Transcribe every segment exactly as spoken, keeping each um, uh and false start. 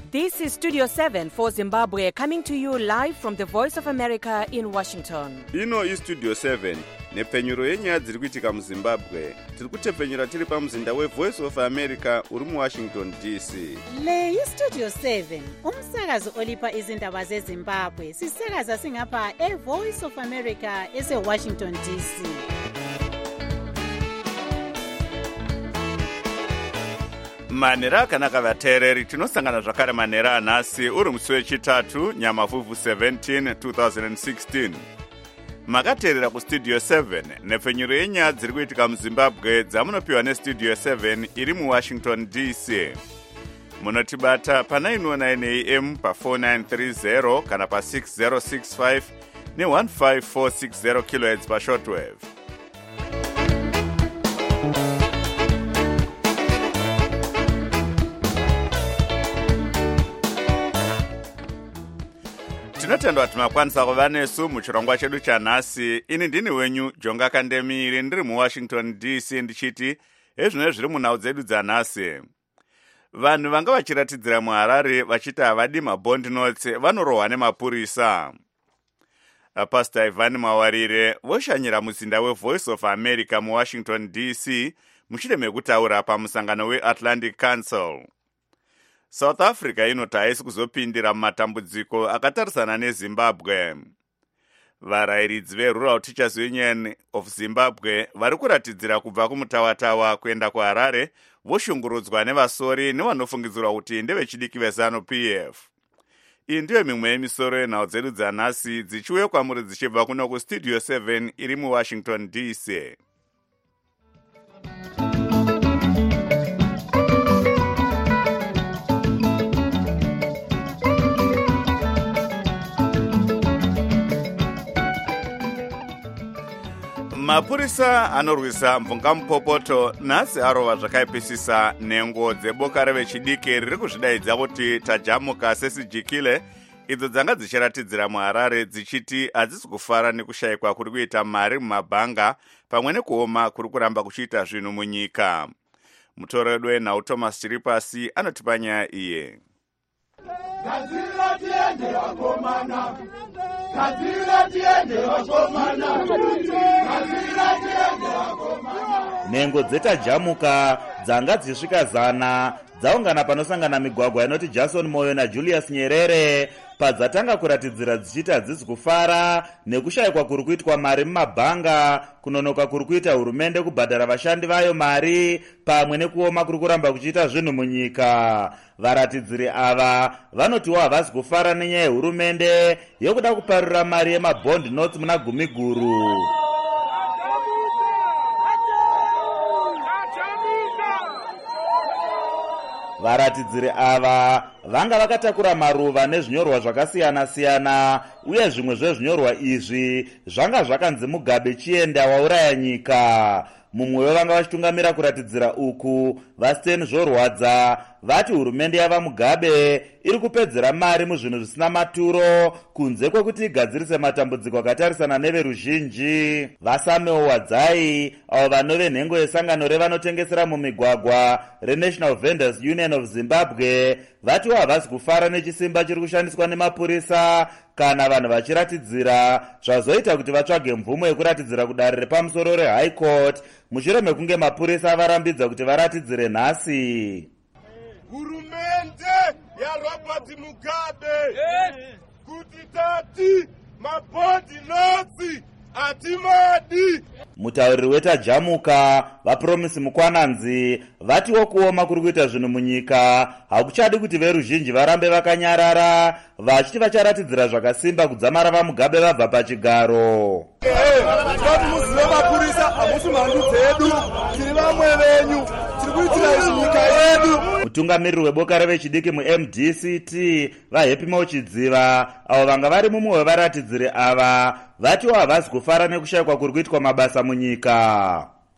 This is Studio seven for Zimbabwe, coming to you live from the Voice of America in Washington. Ino is Studio seven, nepfenyuro yenyaya dziri kuitika muZimbabwe. Tiri kutepfenyura tiri pamuzinda weVoice of America uri muWashington D C. Le yi Studio seven, umsakazo olipa izindaba zeZimbabwe. Sisakaza singapha eVoice of America eseWashington D C. Manera akanaka vateereri, tinosangana zvakare manera anhasi uri musi wechitatu nyamavhuvhu seventeen twenty sixteen. Makateerera kustudio seven nepfenyuro yenyaya dziri kuitika muZimbabwe dzamunopiwa nestudio seven iri muWashington D C. Munotibata pa nine oh nine A M pa four nine three zero kana pa six zero six five ne one five four six zero kilohertz pa shortwave. Tinotenda kuti makwanisa kuva nesu muchirongwa chedu chanhasi. Ini ndini wenyu Jonga Kandemiri, ndiri muWashington D C ndichiti ezvino zviri munhau dzedu dzanhasi. Vanhu vanga vachiratidzira muHarare vachiti havadi mabond notes vanorohwa nemapurisa. Pastor Ivan Mawarire voshanyira muzinda weVoice of America muWashington D C mushure mekutaura pamusangano weAtlantic Council. South Africa inoti haisi kuzopindira mumatambudziko akatarisana neZimbabwe. Varayiridzi veRural Teachers Union of Zimbabwe vari kuratidzira kubva kumutawatawa kuenda kuHarare voshungurudzwa nevasori nevanofungidzirwa kuti ndevechidiki veZANU-P F. Iyi ndiyo mimwe yemisoro yenhau dzedu dzanhasi dzichiuya kwamuri dzichibva kuno kustudio seven iri muWashington D C. Mapurisa anorwisa mvungamupopoto nhasi arova zvakaipisisa nhengo dzeboka revechidiki riri kuzvidaidza kuti tajamuka sesijikile, idzo dzanga dzichiratidzira muHarare dzichiti hadzisi kufara nekushayikwa kuri kuita mari mumabhanga pamwe nekuoma kuri kuramba kuchiita zvinhu munyika. Mutoro wedu wenhau Thomas Chiripasi anotipa nyaya iye. Gadzira tiende vakomana, gadzira tiende vakomana, gadzira tiende vakomana. Nhengo dzetajamuka dzanga dzisvika zana dzaungana panosangana migwagwa inoti Jason Moyo naJulius Nyerere padzatanga kuratidzira dzichiti hadzisi kufara nekushayikwa kuri kuitwa mari mumabhanga, kunonoka kuri kuita hurumende kubhadhara vashandi vayo mari pamwe nekuoma kuri kuramba kuchiita zvinhu munyika. Varatidziri ava vanotiwo havasi kufara nenyaya yehurumende yokuda kuparura mari yemabond notes muna gumi guru. Varatidziri ava vanga vakatakura maruva nezvinyorwa zvakasiyana-siyana, uye zvimwe zvezvinyorwa izvi zvanga zvakanzi Mugabe chienda wauraya nyika. Mumwe wevanga vachitungamira kuratidzira uku, vaSten Zvorwadza, vati hurumende yava Mugabe iri kupedzera mari muzvinhu zvisina maturo kunze kwekuti igadzirise matambudziko akatarisana neveruzhinji. VaSamuel Wadzai, avo vanove nhengo yesangano revanotengesera mumigwagwa reNational Vendors Union of Zimbabwe, vatiwo havasi kufara nechisimba chiri kushandiswa nemapurisa kana vanhu vachiratidzira, zvazoita kuti vatsvage mvumo yekuratidzira kudare repamusoro reHigh Court mushure mekunge mapurisa varambidza kuti varatidzire nhasi. Hurumende yaRobert Mugabe kuti tati mabond notes atimadi. Mutauriri wetajamuka vaPromise Mukwananzi vatiwo kuoma kuri kuita zvinhu munyika hakuchadi kuti veruzhinji varambe vakanyarara, vachiti vacharatidzira zvakasimba kudzamara vaMugabe vabva pachigaro. Kuti muzive mapurisa hamusi mhandu dzedu, tiri vamwe venyu, tiri kuitira izvi nyika yedu. Mutungamiriri weboka revechidiki muM D C T vaHappy Mauchidziva, avo vanga vari mumwe wevaratidziri ava, vatiwo havasi kufara nekushayikwa kuri kuitwa mabasa munyika.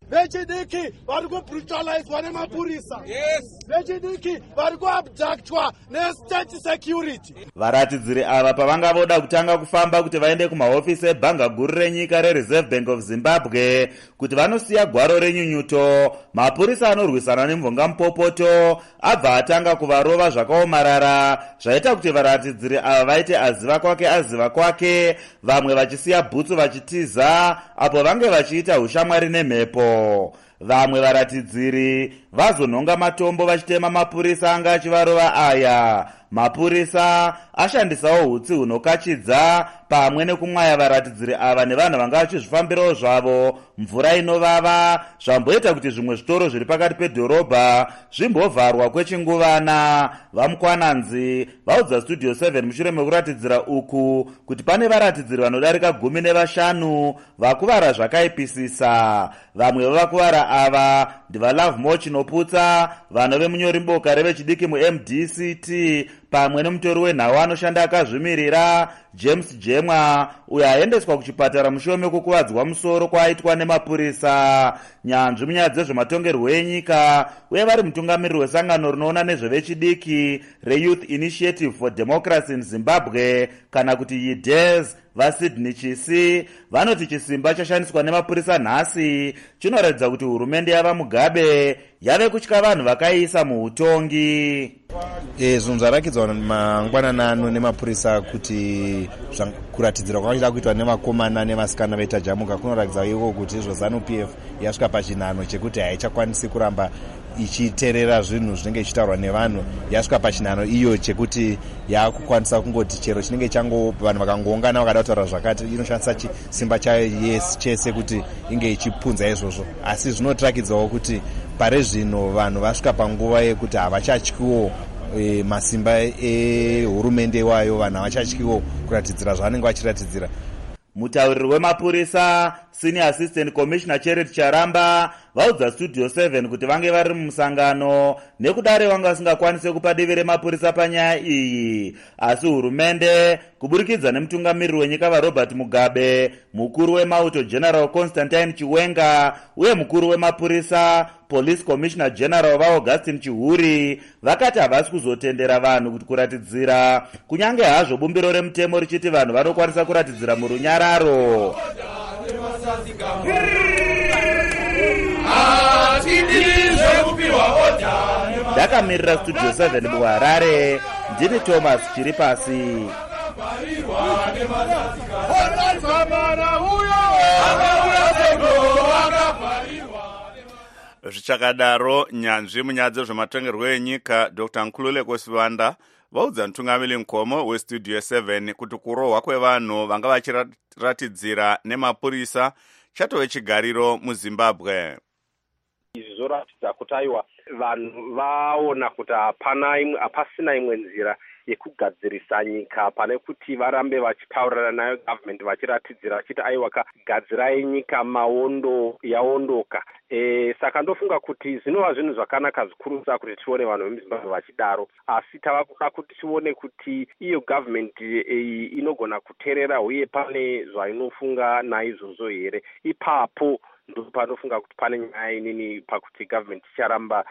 vechidiki vari kubrutalizwa nemapurisa, vechidiki vari kuabductwa nestate security. Varatidziri ava pavanga voda kutanga kufamba kuti vaende kumahofisi ebhanga guru renyika reReserve Bank of Zimbabwe kuti vanosiya gwaro renyunyuto, mapurisa anorwisana nemvonga mupopoto abva atanga kuvarova zvakaomarara zvaita kuti varatidziri ava vaite aziva kwake aziva kwake, vamwe vachisiya bhutsu vachitiza apo vange vachiita ushamwari nemhepo. Vamwe varatidziri vazonhonga matombo vachitema mapurisa anga achivarova aya. Mapurisa ashandisawo hutsi hunokachidza pamwe nekumwaya varatidziri ava nevanhu vanga vachizvifambirawo zvavo mvura inovava, zvamboita kuti zvimwe zvitoro zviri pakati pedhorobha zvimbovharwa kwechinguvana. Vamukwananzi vaudza Studio seven mushure mekuratidzira uku kuti pane varatidziri vanodarika gumi nevashanu vakuvara zvakaipisisa. Vamwe vevakuvara ava ndivaLove Moch Noputsa, vanove munyori mboka revechidiki muM D C T pamwe nemutori wenhau anoshanda akazvimirira James Jemwa, uyo aendeswa kuchipatara mushure mekukuvadzwa musoro kwaaitwa nemapurisa. Nyanzvi munyaya dzezvematongerwo enyika uye vari mutungamiriri wesangano rinoona nezvevechidiki reYouth Initiative for Democracy in Zimbabwe kana kuti Y I D E Z, vaSydney Chisi vanoti chisimba chashandiswa nemapurisa nhasi chinoratidza kuti hurumende yava Mugabe yave kutya vanhu vakaiisa muutongi. E, zvinhu zvarakidzwa mangwanana ano nemapurisa kuti kuratidzira kwakaita kuitwa nevakomana nevasikana veita Jamuka kunoratidza iko kuti izvo ZANU P F yasvika pachinhano chekuti haichakwanisi kuramba ichiterera zvinhu zvinenge ichitaurwa nevanhu. Yasvika pachinhano iyo chekuti yakukwanisa kungoti chero chinenge chango vanhu vakangoungana vakada kutaura zvakati inoshandisa chisimba chayo yes chese kuti inge ichipunza izvozvo. Asi zvinotirakidzawo kuti pare zvino vanhu vasvika panguva yekuti havachatyiwo e, masimba ehurumende wayo, vanhu havachatyiwo kuratidzira zvavanenge vachiratidzira. Mutauriri wemapurisa Senior Assistant Commissioner Charity Charamba vaudza Studio seven kuti vange vari mumusangano nekudare vanga vasingakwanise kupa divi remapurisa panyaya iyi. Asi hurumende kuburikidza nemutungamiriri wenyika vaRobert Mugabe, mukuru wemauto General Constantine Chiwenga uye mukuru wemapurisa Police Commissioner General vaAugustine Chihuri vakati havasi kuzotendera vanhu kuti kuratidzira, kunyange hazvo bumbiro remutemo richiti vanhu vanokwanisa kuratidzira murunyararo. Ndakamirira Studio seven muHarare, ndini Thomas Chiripasi. Zvichakadaro, nyanzvi munyaya dzezvematongerwo enyika Doctor Nkululeko Sivanda vaudza mutungamiri mukoma weStudio seven kuti kurohwa kwevanhu vanga vachiratidzira nemapurisa chatove chigariro muZimbabwe. Izvi zvoratidza kuti aiwa vanhu vaona kuti hapasina imwe nzira yekugadzirisa nyika pane kuti varambe vachitaurana nayo government vachiratidzira vachiti aiwa kagadzirai nyika maondo yaondoka. E, saka ndofunga kuti zvinova zvinhu zvakanaka zvikurisa kuti tione vanhu vemuZimbabwe vachidaro, asi tava kuda kuti tione kuti iyo government e, inogona kuteerera uye pane zvainofunga naizvozvo here. Ipapo ndo panofunga kuti pane nyaya inini pakuti government icharamba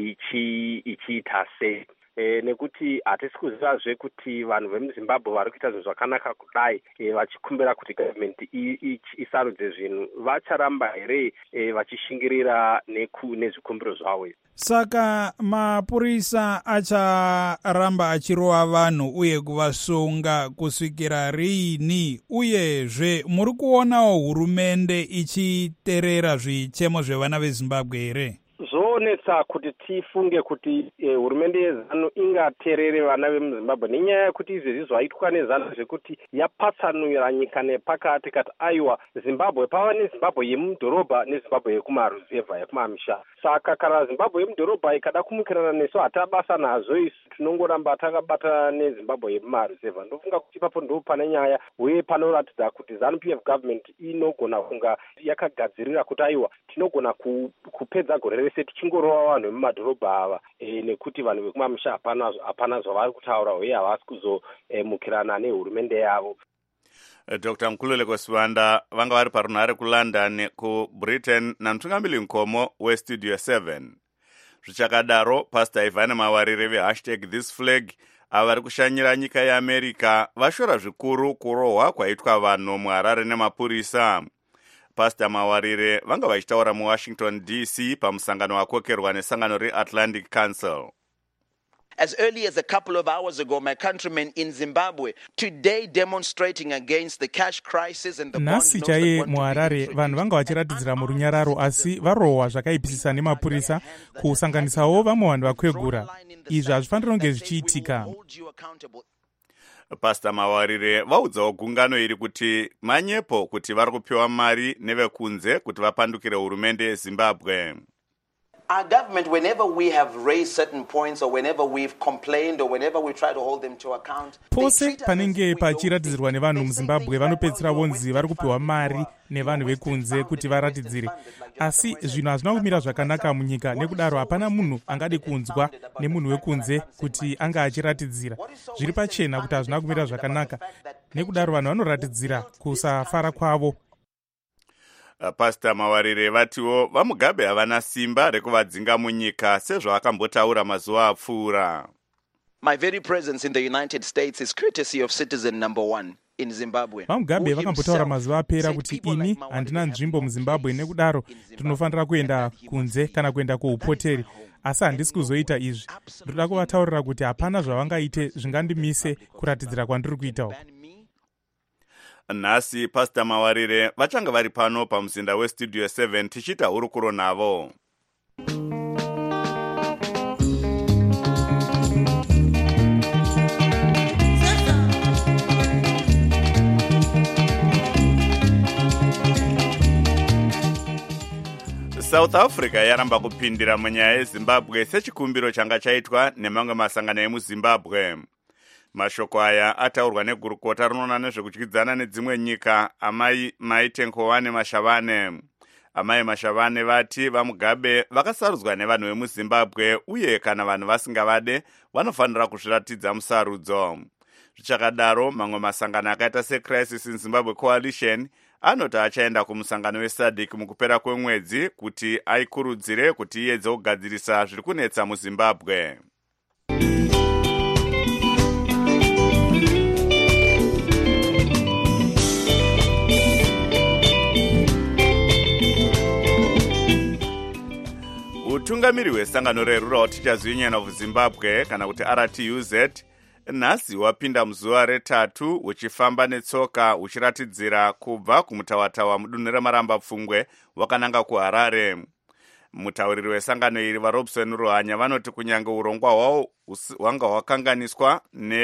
ichiita sei. E, nekuti hatisi kuzivazve kuti vanhu vemuZimbabwe vari kuita zvinhu zvakanaka kudai e, vachikumbira kuti government isarudze zvinhu, vacharamba here e, vachishingirira nezvikumbiro zvavo. Saka mapurisa acharamba achirova vanhu uye kuvasunga kusvikira riini, uyezve muri kuonawo hurumende ichiteerera zvichemo zvevana veZimbabwe here? Zvoonetsa kuti tifunge kuti eh, hurumende yeZANU ingateerere vana vemuZimbabwe nenyaya yekuti izvezvi zvaitwa neZANU zvekuti yapatsanura nyika nepakati kati aiwa Zimbabwe pava neZimbabwe yemudhorobha neZimbabwe yekumaruzevha yekumamisha. Saka kana Zimbabwe yemudhorobha ikada kumukirana nesu hatabasa nazvo isu tinongoramba takabata neZimbabwe yemumaruzevha. Ndofunga kuti ipapo ndo pane nyaya uye panoratidza kuti ZANU P F government inogona kunga yakagadzirira kuti aiwa tinogona ku, kupedza gore rese tichingorova vanhu vemumadhorobha ava e, nekuti vanhu vekumamisha hapana hapana zvavari kutaura uye havasi kuzomukirana nehurumende yavo. Dr Mkhulule Kosibanda vanga vari parunhare kuLondon kuBritain namutungamiri nkomo westudio seven. Zvichakadaro, Pastor Ivan Mawarire vehashtag This Flag ava vari kushanyira nyika yeAmerica vashora zvikuru kurohwa kwaitwa vanhu muHarare nemapurisa. Pastor Mawarire vanga vachitaura muWashington D C pamusangano wakokerwa nesangano reAtlantic Council. As early as a couple of hours ago, my countrymen in Zimbabwe today demonstrating against the cash crisis and the nhasi chaiye muHarare vanhu vanga vachiratidzira murunyararo asi varohwa zvakaipisisa nemapurisa kusanganisawo vamwe vanhu vakwegura. Izvi hazvifaniri kunge zvichiitika. Pastor Mawarire vaudzawo gungano iri kuti manyepo kuti vari kupiwa mari nevekunze kuti vapandukire hurumende yeZimbabwe. Our government, whenever we have raised certain points or whenever we've complained or whenever we try to hold them to account, pose panenge pachiratidzirwa nevanhu muZimbabwe vanopedzisira vonzi vari kupiwa mari nevanhu vekunze kuti varatidzire. Asi zvinhu hazvina kumira zvakanaka munyika, nekudaro hapana munhu angade kunzwa nemunhu wekunze kuti anga achiratidzira. Zviri pachena kuti hazvina kumira zvakanaka, nekudaro vanhu vanoratidzira kusafara kwavo. Pastor Mawarire vatiwo vaMugabe havana simba rekuvadzinga munyika sezvo akambotaura mazuva apfuura. My very presence in the United States is courtesy of citizen number one in Zimbabwe. vaMugabe vakambotaura mazuva apera kuti ini handina nzvimbo muZimbabwe, nekudaro ndinofanira kuenda kunze kana kuenda kuupoteri. Asi handisi kuzoita izvi. Ndoda kuvataurira kuti hapana zvavangaite zvingandimise kuratidzira kwandiri kuitawo. Nhasi Pastor Mawarire vachanga vari pano pamuzinda westudio seven tichita hurukuro navo. South Africa yaramba kupindira munyaya yeZimbabwe sechikumbiro changa chaitwa nemamwe masangano emuZimbabwe. Mashoko aya ataurwa negurukota rinoona nezvekudyidzana nedzimwe nyika amai Maite Nkowane Mashavane. Amai Mashavane vati vaMugabe vakasarudzwa nevanhu vemuZimbabwe uye kana vanhu vasingavade vanofanira kuzviratidza musarudzo. Zvichakadaro, mamwe masangano akaita seCrisis in Zimbabwe Coalition anoti achaenda kumusangano weSADC mukupera kwemwedzi kuti aikurudzire kuti iedze kugadzirisa zviri kunetsa muZimbabwe. Utungamiri hwesangano reRural Teachers Union of Zimbabwe kana kuti R T U Z nhasi wapinda muzuva retatu uchifamba netsoka uchiratidzira kubva kumutawatawa mudunhu reMaramba Pfungwe wakananga kuHarare. Mutauriri wesangano iri vaRobson Ruhanya vanoti kunyange urongwa hwavo hwanga hwakanganiswa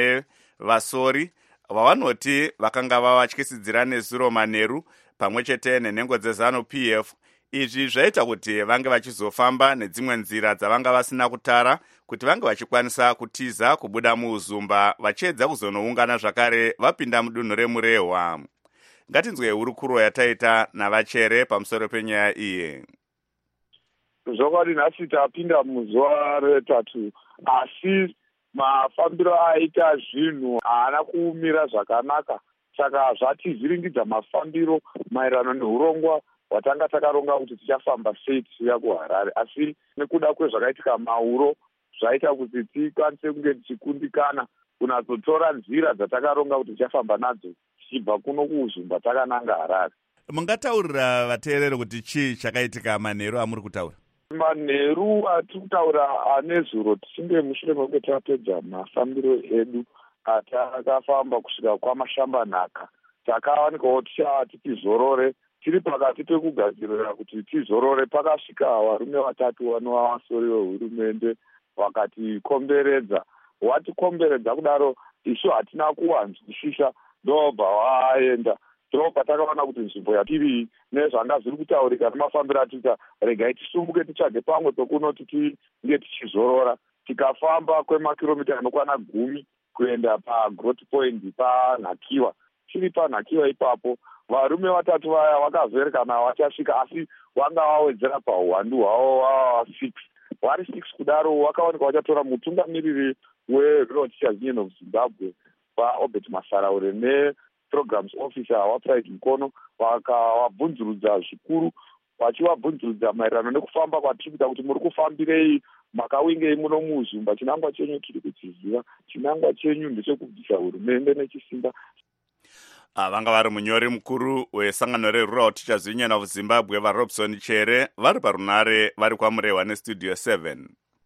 nevasori vavanoti vakanga vavatyisidzira neZuro Maneru pamwe chete nenhengo dzeZanu P F. Izvi zvaita kuti vange vachizofamba nedzimwe nzira dzavanga vasina kutara kuti vange vachikwanisa kutiza kubuda muuzumba vachiedza kuzonoungana zvakare vapinda mudunhu remurehwa. Ngatinzwe hurukuro yataita navachere pamusoro penyaya iyi. Zvokwadi nhasi tapinda muzuva retatu asi mafambiro aita zvinhu haana kuumira zvakanaka, saka zvativhiringidza mafambiro maererano neurongwa watanga takaronga kuti tichafamba sei tichiuya kuHarare, asi nekuda kwezvakaitika mauro zvaita kuti tikwanise kunge tichikundikana kunatsotora nzira dzatakaronga kuti tichafamba nadzo tichibva kuno kuuzumba takananga Harare. Mungataurira vateereri kuti chii chakaitika manheru amuri kutaura? Manheru atiri kutaura anezuro tichinge mushure mekunge tapedza mafambiro edu atakafamba kusvika kwaMashambanhaka, takawanikawo tichati tizorore tiri pakati pekugadzirira kuti tizorore. Pakasvika varume vatatu vanova vasori vehurumende vakatikomberedza. Watikomberedza kudaro isu hatina kuwanzwisisa ndobva waenda. Ndobva takaona kuti nzvimbo yatiri nezvanga zviri kutaurika nemafambiro atiita regai tisumuke titsvage pamwe pekunoti tinge tichizorora. Tikafamba kwemakiromita anokwana gumi kuenda paGrot Point paNhakiwa. Tiri paNhakiwa ipapo varume vatatu vaya vakavherekana vachasvika, asi vanga vawedzera pauwandu hwavo vava six. Vari six kudaro vakaoneka vachatora mutungamiriri weRural Teachers Union of Zimbabwe vaObert Masaraure programs officer wapride mukono vakavabvunzurudza zvikuru vachivabvunzurudza maererano nekufamba kwatiri kuita kuti muri kufambirei makawingei muno muzumba. Chinangwa chenyu tiri kuchiziva, chinangwa chenyu ndechekubvisa hurumende nechisimba. vanga vari munyori mukuru wesangano rerural teachers union of Zimbabwe vaRobson Chere vari parunare vari kwamurehwa nestudio seven.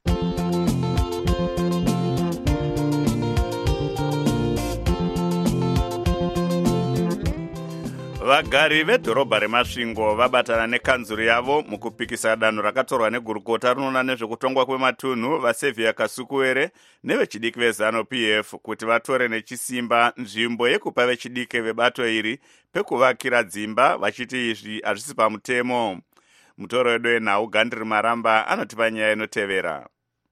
Vagari vedhorobha reMasvingo vabatana nekanzuru yavo mukupikisa danho rakatorwa negurukota rinoona nezvekutongwa kwematunhu vaSevia Kasukuwere nevechidiki veZanu-P F kuti vatore nechisimba nzvimbo yekupa vechidiki vebato iri pekuvakira dzimba, vachiti izvi hazvisi pamutemo. Mutoro wedu wenhau Gandri Maramba anotipa nyaya inotevera.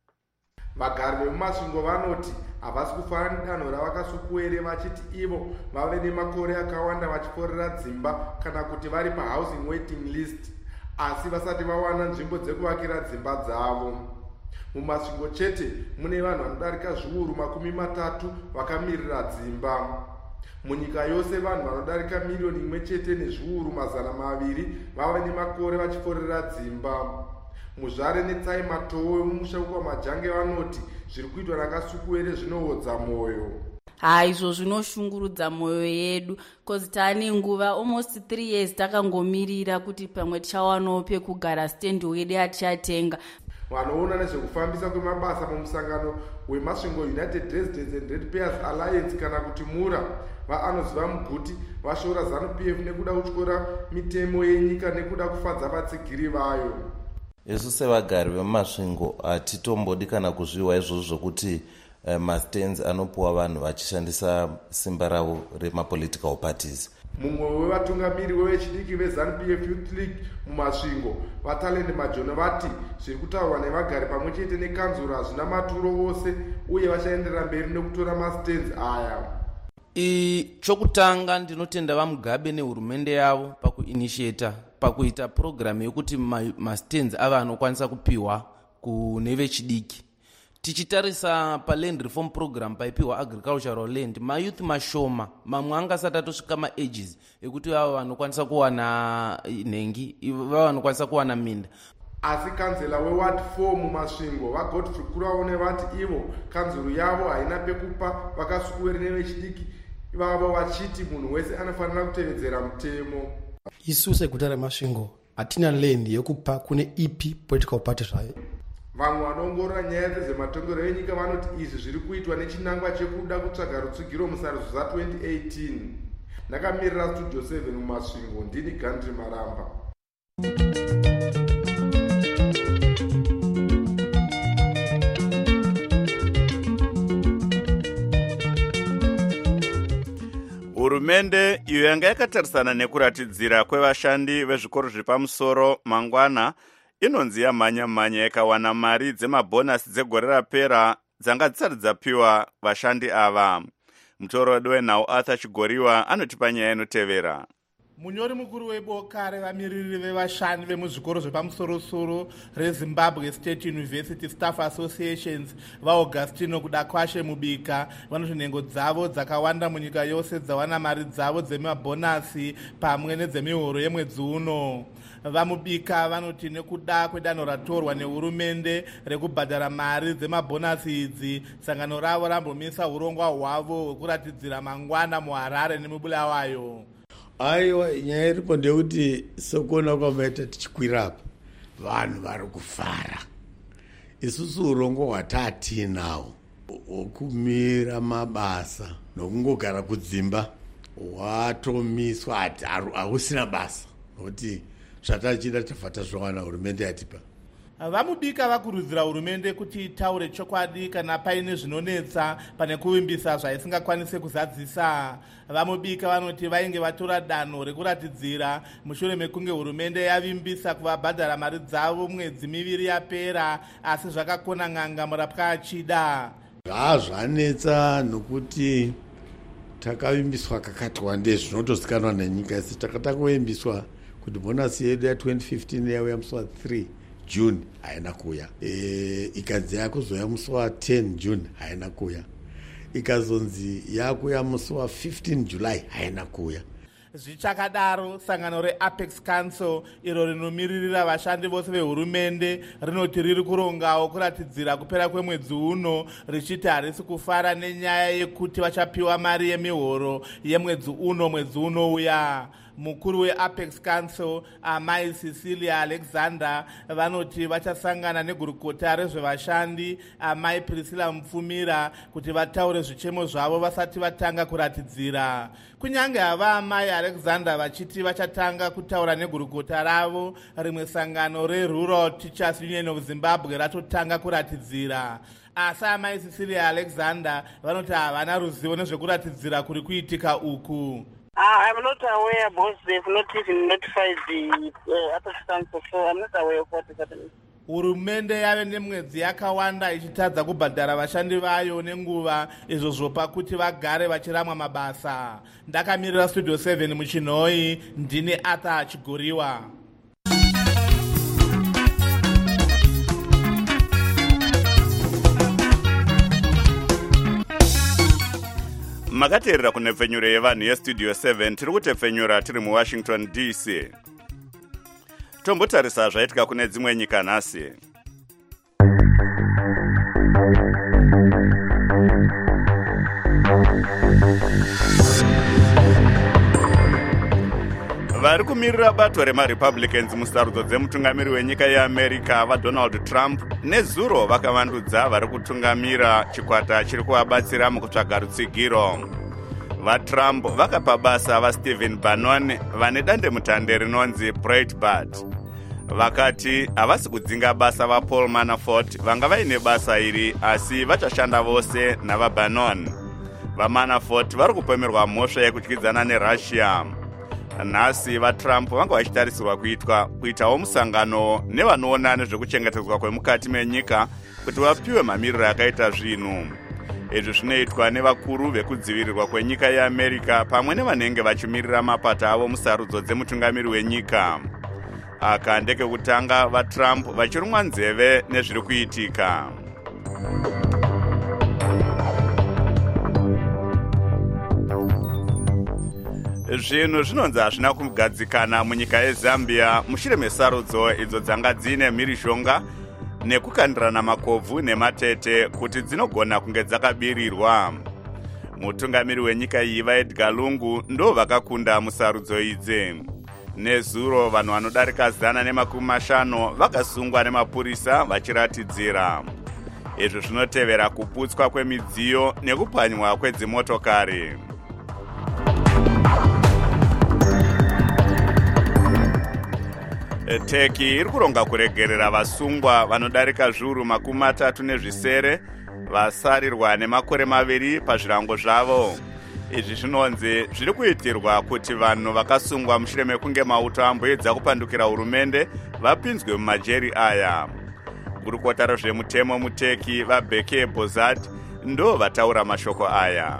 Vagari veMasvingo vanoti havasi kufara nedanho ravakasukuwere vachiti ivo vave nemakore akawanda vachiforera dzimba kana kuti vari pahousing waiting list asi vasati vawana nzvimbo dzekuvakira dzimba dzavo. MuMasvingo chete mune vanhu vanodarika zviuru makumi matatu vakamirira dzimba. Munyika yose vanhu vanodarika miriyoni imwe chete nezviuru mazana maviri vave nemakore vachiforera dzimba. Muzvare neTsai Matowe mumusha wamajange vanoti zviri kuitwa naKasukuwere zvinohodza mwoyo. Ha, izvo zvinoshungurudza mwoyo yedu cause tane nguva almost three years takangomirira kuti pamwe tichawanawo pekugara stand wedu atichatenga. Vanoona nezvekufambisa kwemabasa mumusangano weMasvingo United Residents and Ratepayers Alliance kana kuti MURA vaanoziva muguti vashora ZANU-P F nekuda kutyora mitemo yenyika nekuda kufadza vatsigiri vayo. Isu sevagari veMasvingo hatitombodi kana kuzviwa izvozvo zvokuti uh, mastands anopuwa vanhu vachishandisa simba ravo remapolitical parties. Mumwe wevatungamiri wevechidiki veZanu-P F Youth League muMasvingo vaTalende Majono vati zviri kutaurwa nevagari pamwe chete nekanzuro hazvina maturo wose uye vachaenderera mberi nekutora mastands aya. I chokutanga ndinotenda vaMugabe nehurumende yavo pakuinitiata pakuita program yekuti mastands ava anokwanisa kupiwa kune vechidiki. Tichitarisa paland reform program paipiwa agricultural land mayouth mashoma mamwe angasati atosvika maages ekuti vava vanokwanisa kuwana nhengi, vava vanokwanisa kuwana minda. Asi kanzela weward four muMasvingo vaGodfrey Kuraone vati ivo kanzuru yavo haina pekupa vakasukuwere nevechidiki vavo vachiti munhu wese anofanira kutevedzera mutemo. Isu seguta reMasvingo hatina land yekupa kune ipi political party zvayo. Vamwe vanoongorora nyaya dzezvematongero enyika vanoti izvi zviri kuitwa nechinangwa chekuda kutsvaga rutsugiro musarudzo za twenty eighteen. Ndakamirira studio seven muMasvingo, ndini Gandri Maramba. Hurumende iyo yanga yakatarisana nekuratidzira kwevashandi vezvikoro zvepamusoro mangwana inonzi yamhanya mhanya yakawana mari dzemabhonasi dzegore rapera dzanga dzisati dzapiwa vashandi ava. Mutoro wedu wenhau Arthur Chigoriwa anotipa nyaya inotevera. Munyori mukuru weboka revamiriri vevashandi vemuzvikoro zvepamusoro-soro reZimbabwe State University Staff Associations vaAugustino Kudakwashe Mubika vanoti nhengo dzavo dzakawanda munyika yose dzawana mari dzavo dzemabhonasi pamwe nedzemihoro yemwedzi uno. VaMubika vanoti nekuda kwedanho ratorwa nehurumende rekubhadhara mari dzemabhonasi idzi, sangano ravo rambomisa urongwa hwavo hwekuratidzira mangwana muHarare nemubulawayo. Aiwa, nyaya iripo ndekuti sekuona kwamaita tichikwira apa vanhu vari kufara. Isusu urongo hwataatinawo hwokumira mabasa nokungogara kudzimba hwatomiswa ati hausina basa nokuti zvatachida tafa tazvawana hurumende yatipa. VaMubika vakurudzira hurumende kuti itaure chokwadi kana paine zvinonetsa pane kuvimbisa zvaisingakwanise kuzadzisa. VaMubika vanoti vainge vatora danho rekuratidzira mushure mekunge hurumende yavimbisa kuvabhadhara mari dzavo mwedzi miviri yapera, asi zvakakona ng'anga murapwa achida. Zvazvanetsa nokuti takavimbiswa kakati wandei zvinotozikanwa nenyika yese. Takatanga kuvimbiswa kuti bonasi yedu ya twenty fifteen yauya musi wa three June haina kuya. E, ikanzi yakuzoya musi wa ten June haina kuya. ikazonzi yakuya musi wa15 July haina kuya. Zvichakadaro, sangano reApex Council iro rinomiririra vashandi vose vehurumende rinoti riri kurongawo kuratidzira kupera kwemwedzi uno richiti harisi kufara nenyaya yekuti vachapiwa mari yemihoro yemwedzi uno mwedzi unouya. Mukuru weApex Council amai Cecilia Alexander vanoti vachasangana negurukota rezvevashandi amai Priscilla Mupfumira kuti vataure zvichemo zvavo vasati vatanga kuratidzira. Kunyange hava amai Alexander vachiti vachatanga kutaura negurukota ravo, rimwe sangano reRural Teachers Union of Zimbabwe ratotanga kuratidzira. Asi amai Cecilia Alexander vanoti havana ruzivo nezvekuratidzira kuri kuitika uku. Uh, I'm not aware, boss. They've not even notified the uh, Apex Council, so I'm not aware of what is happening. Hurumende yave nemwedzi yakawanda ichitadza kubhadhara vashandi vayo nenguva, izvo zvopa kuti vagare vachiramwa mabasa. Ndakamirira Studio seven muChinhoi, ndine Arthur Chigoriwa. makateerera kunepfenyuro yevanhu yestudio seven tiri kutepfenyura tiri muwashington D C. Tombotarisa zvaitika kune dzimwe nyika nhasi. vari kumirira bato remarepublicans musarudzo dzemutungamiri wenyika yeamerica vaDonald Trump nezuro vakavandudza vari kutungamira chikwata chiri kuvabatsira mukutsvaga rutsigiro. VaTrump vakapa basa vaStephen Bannon vane dandemutande rinonzi Breitbart. Vakati havasi kudzinga basa vaPaul Manafort vanga vaine basa iri, asi vachashanda vose navaBannon. VaManafort vari kupomerwa mhosva yekutyidzana neRussia. Nhasi vaTrump vanga vachitarisirwa kuitwa kuitawo musangano nevanoona nezvekuchengetedzwa kwemukati menyika kuti vapiwe mamiriro akaita zvinhu. Izvi zvinoitwa nevakuru vekudzivirirwa kwenyika yeAmerica pamwe nevanenge vachimirira mapata avo musarudzo dzemutungamiri wenyika. Aka ndekekutanga vaTrump vachirumwa nzeve nezviri kuitika. Zvinhu zvinonzi hazvina kugadzikana munyika yeZambia mushure mesarudzo idzo dzanga dzine mhirizhonga nekukandirana makobvu nematete kuti dzinogona kunge dzakabirirwa. Mutungamiri wenyika iyi vaEdgar Lungu ndo vakakunda musarudzo idzi. Nezuro vanhu vanodarika zana nemakumi mashanu vakasungwa nemapurisa vachiratidzira. Izvi zvinotevera kuputswa kwemidziyo nekupwanywa kwedzimotokari. Teki iri kuronga kuregerera vasungwa vanodarika zviuru makumi matatu nezvisere vasarirwa nemakore maviri pazvirango zvavo. Izvi zvinonzi zviri kuitirwa kuti vanhu vakasungwa mushure mekunge mauto amboedza kupandukira hurumende vapinzwe mumajeri aya. Gurukota rezvemutemo muteki vaBeke Bozat ndo vataura mashoko aya.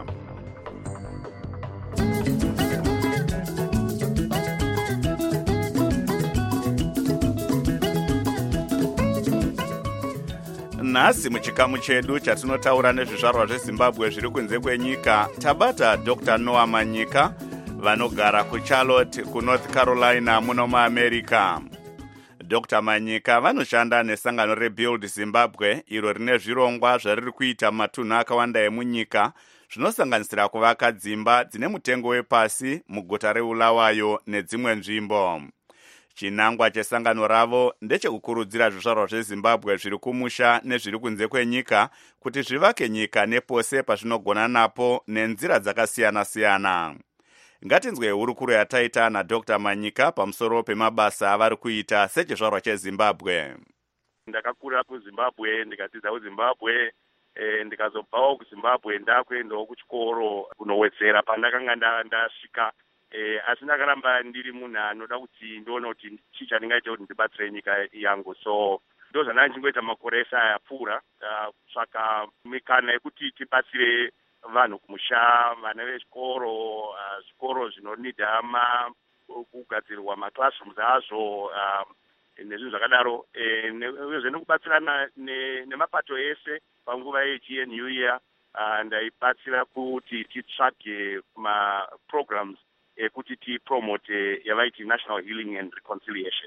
Nhasi muchikamu chedu chatinotaura nezvizvarwa zveZimbabwe zviri kunze kwenyika, tabata Doctor Noah Manyika vanogara kuCharlotte kuNorth Carolina muno muAmerica. Doctor Manyika vanoshanda nesangano reBuild Zimbabwe iro rine zvirongwa zvariri kuita matunhu akawanda emunyika zvinosanganisira kuvaka dzimba dzine mutengo wepasi muguta reBulawayo nedzimwe nzvimbo. Chinangwa chesangano ravo ndechekukurudzira zvizvarwa zveZimbabwe zviri kumusha nezviri kunze kwenyika kuti zvivake nyika nepose pazvinogona napo nenzira dzakasiyana-siyana. Ngatinzwe hurukuro yataita naDr Manyika pamusoro pemabasa avari kuita sechizvarwa cheZimbabwe. Ndakakurira kuZimbabwe, ndikadzidza kuZimbabwe, e, ndikazobvawo kuZimbabwe ndakuendawo kuchikoro kunowedzera pandakanga ndasvika. Eh, asi ndakaramba ndiri munhu anoda kuti ndione kuti chii chandingaita kuti ndibatsire nyika yangu. So ndo zvandachingoita makore ese ayapfuura kutsvaka mikana yekuti tibatsire vanhu kumusha, vana vechikoro, zvikoro zvinonidha kugadzirwa maclassrooms azvo nezvinhu zvakadaro, uyezve nekubatsirana nemapato ese panguva yeG N U year uh, ndaibatsira kuti titsvage maprograms ekuti tipromote yavaiti national healing and reconciliation.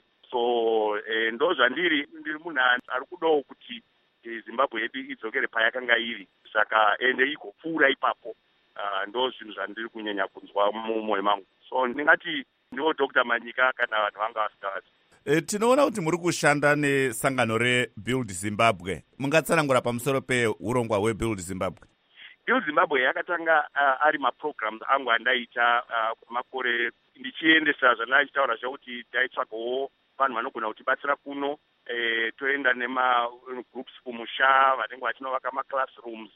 So eh, ndo zvandiri ndiri munhu ari kudawo kuti eh, Zimbabwe yedu idzokere payakanga iri, saka ende igopfuura ipapo. Uh, ndo zvinhu zvandiri kunyanya kunzwa mumwoyo mangu. So ndingati ndiwo Doctor Manyika kana vanhu vanga vasingavazi. E, tinoona kuti muri kushanda nesangano reBuild Zimbabwe. Mungatsanangura pamusoro peurongwa hweBuild Zimbabwe? Build Zimbabwe yakatanga uh, ari maprograms angu andaita uh, kwamakore ndichiendesa zvandaichitaura zvakuti taitsvagawo vanhu vanogona kutibatsira kuno, eh, toenda nemagroups kumusha vanenge vachinovaka maclassrooms,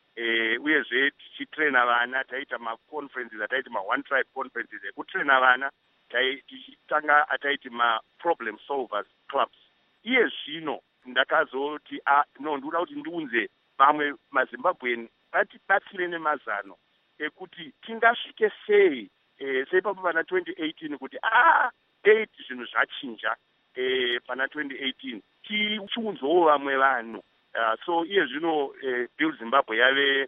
eh, uyezve tichitraina vana, taita maconferences ataiti ma-one tribe conferences ekutraina vana, tichitanga ataiti ma-problem solvers clubs. Iye zvino ndakazoti ah, no ndikuda kuti ndiunze vamwe maZimbabwean vatibatsire nemazano ekuti tingasvike sei eh, seipapo pana twenty eighteen kuti ah eight zvinhu zvachinja eh, pana twenty eighteen tichiunzawo vamwe vanhu. Uh, so iye zvino eh, Build Zimbabwe yave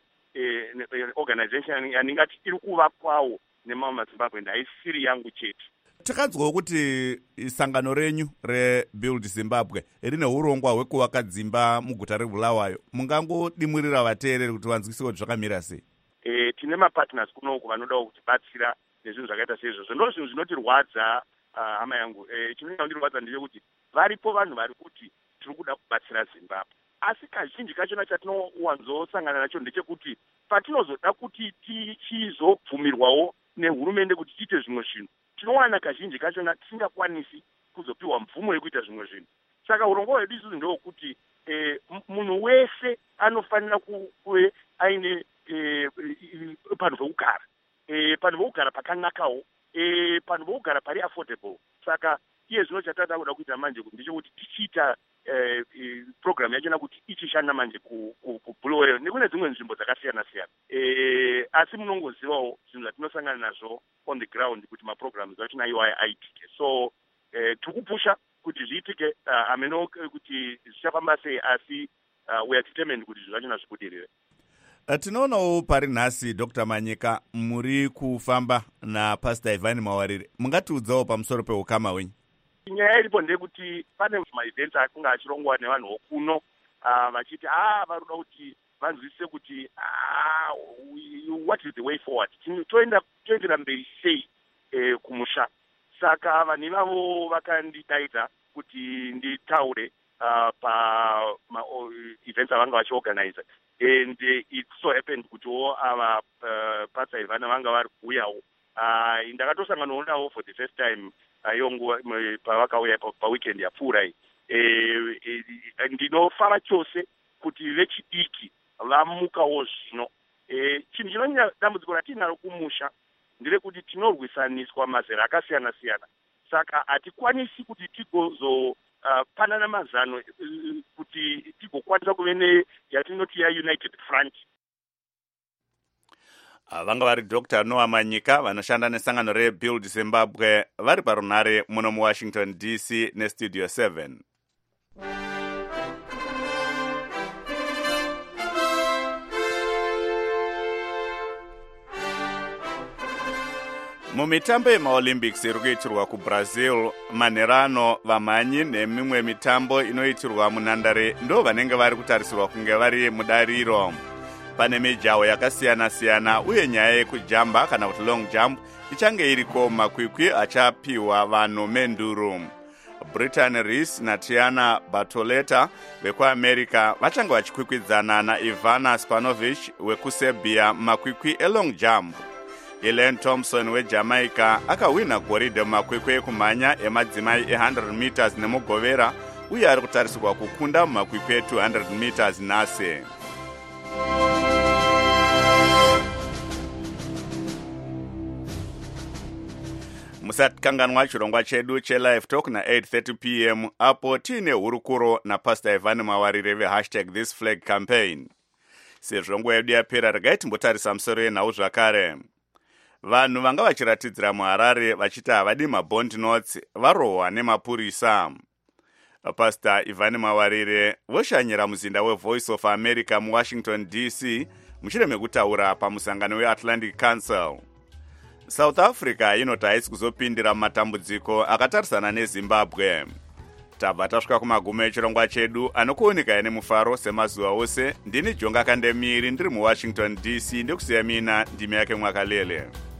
eh, organization yaningati iri kuvakwawo nemamwe maZimbabwe ndaisiri yangu chete. Takadzwawo kuti sangano renyu reBuild Zimbabwe rine urongwa hwekuvaka dzimba muguta reBulawayo. Mungangodimurira vateereri kuti vanzwisiwe kuti zvakamira sei? E, tine mapartners kunoku vanodawo kutibatsira nezvinhu zvakaita seizvozvo. Ndo zvinhu zvinotirwadza hama uh, yangu. E, chinotirwadza ndechekuti varipo vanhu vari kuti tiri kuda kubatsira Zimbabwe, asi kazhinji kachona chatinowanzosangana nacho ndechekuti patinozoda kuti tichizobvumirwawo nehurumende kuti tiite zvimwe zvinhu, tinowana kazhinji kachona tisingakwanisi kuzopiwa mvumo yekuita zvimwe zvinhu. Saka urongwa hwedu isusu ndewokuti eh, munhu wese anofanira kuve aine eh, panhu pekugara, eh, panhu pekugara pakanakawo, eh, panhu pekugara pari affordable. Saka iye zvino chatata kuda kuita manje ndechekuti tichiita eh, program yachona kuti ichishanda manje kubulawayo nekune dzimwe nzvimbo dzakasiyana siyana, eh, asi munongozivawo zvinhu zvatinosangana nazvo on the ground kuti maprograms achona iwayo aitike. So eh, tikupusha kuti zviitike, uh, ameno kuti zvichafamba sei, asi uh, we are determined kuti zvinhu zvachona zvibudirire. Uh, tinoonawo pari nhasi Doctor Manyika muri kufamba naPastor Ivan Mawarire. Mungatiudzawo pamusoro peukama hwenyu? Nyaya iripo ndekuti pane maevents akunga achirongwa nevanhu vokuno uh, vachiti ah varuda kuti vanzwisise kuti ah what is the way forward, toenda toendera mberi sei eh, kumusha. Saka vanhu ivavo vakandidaidza kuti nditaure uh, pa ma-events avanga vachiorganize, and uh, it so happened kuti wo ava uh, Pastor Ivan vanga vari kuuyawo. Uh, ndakatosanganawo navo for the first time uh, yonguva pavakauya paweekend yapfuura iyi. Eh, eh, ndinofara chose kuti vechidiki vamukawo zvino. Eh, chinhu chinonyanya dambudziko ratinaro kumusha nderekuti tinorwisaniswa mazera akasiyana siyana, saka hatikwanisi kuti tigozopanana uh, mazano uh, kuti tigokwanisa kuve neyatinoti ya-United Front. Vanga vari Doctor Noah Manyika vanoshanda nesangano reBuild Zimbabwe vari parunare muno muWashington D C nestudio seven. Mumitambo yemaolympics iri kuitirwa kuBrazil, manherano, vamhanyi nemimwe mitambo inoitirwa munhandare ndo vanenge vari kutarisirwa kunge vari mudariro. Pane mijaho yakasiyana siyana uye nyaya yekujamba kana kuti long jump ichange iriko makwikwi achapiwa vanhu menduru. Brittany Reese naTiana Bartoletta vekuAmerica vachange vachikwikwidzana naIvana Spanovich wekuSerbia makwikwi elong jump. Elaine Thompson weJamaica akawina goridhe mumakwikwi ekumhanya emadzimai e one hundred meters nemugovera uye ari kutarisirwa kukunda mumakwikwi e two hundred meters nhasi. Musati kanganwa chirongwa chedu chelive talk na eight thirty p m apo tiine hurukuro naPastor Ivan Mawarire vehashtag this flag campaign. Sezvo nguva yedu yapera, regai timbotarisa musoro yenhau zvakare. Vanhu vanga vachiratidzira muHarare vachiti havadi mabond notes varohwa nemapurisa. Pastor Ivan Mawarire voshanyira muzinda weVoice of America muWashington D C mushure mekutaura pamusangano weatlantic council. South Africa inoti haisi kuzopindira mumatambudziko akatarisana nezimbabwe. Tabva tasvika kumagumo echirongwa chedu anokuoneka nemufaro semazuva ose. Ndini Jonga Kandemiri ndiri muwashington D C ndikusiya mina ndimi yake Mwakalele.